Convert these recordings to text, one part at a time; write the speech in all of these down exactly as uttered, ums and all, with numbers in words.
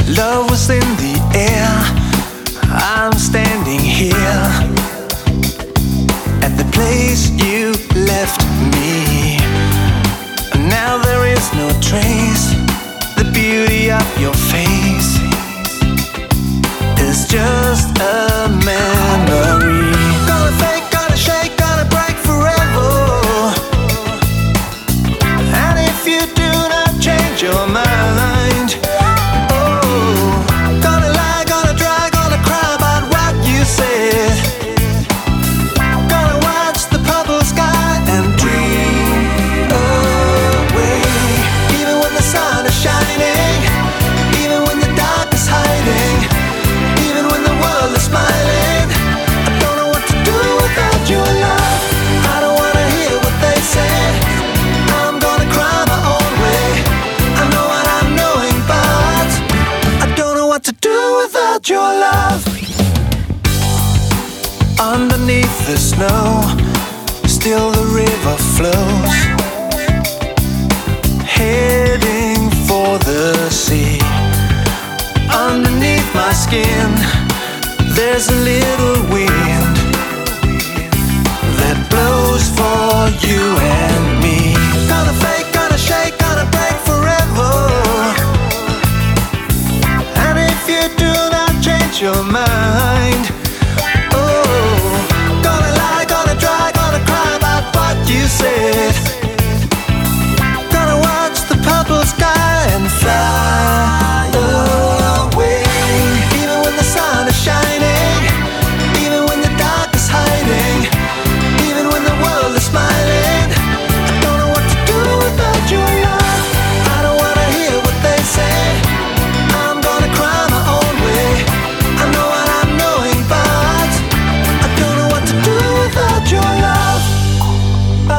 Love was in the air. I'm standing here at the place you left me. Now there is no trace. The beauty of your face is just a memory. Gonna fake, gonna shake, gonna break forever. And if you do not change your mind, oh, gonna lie, gonna try, gonna cry about what you said. Gonna watch the purple sky and dream away. Even when the sun is shining, even when the dark is hiding, even when the world is smiling, I don't know what to do without your love. I don't wanna hear what they say. I'm gonna cry my own way. I know what I'm knowing, but I don't know what to do without your love. Underneath the snow, still the river flows, heading for the sea. Underneath my skin, there's a little wind that blows for you and me. Gonna fake, gonna shake, gonna break forever. And if you do not change your mind, oh, gonna lie, gonna try, gonna cry about what you said. Gonna watch the purple sky and fly away. Even when the sun is shining, even when the dark is hiding, even when the world is smiling, I don't know what to do without your love. I don't wanna hear what they say. I'm gonna cry my own way. I know what I'm knowing, but I don't know what to do without your love. Ah,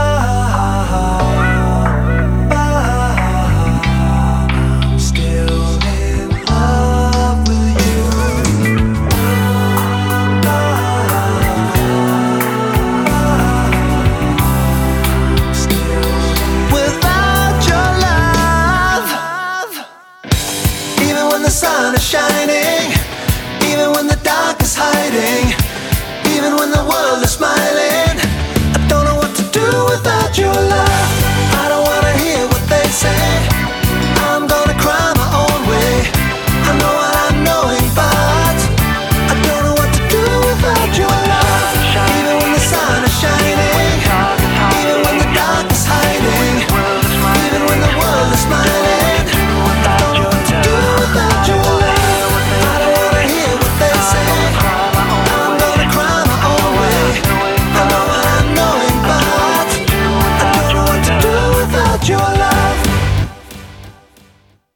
I'm still in love with you. Still without your love. Even when the sun is shining, even when the dark is hiding, even when the world is smiling, I don't know what to do without your love.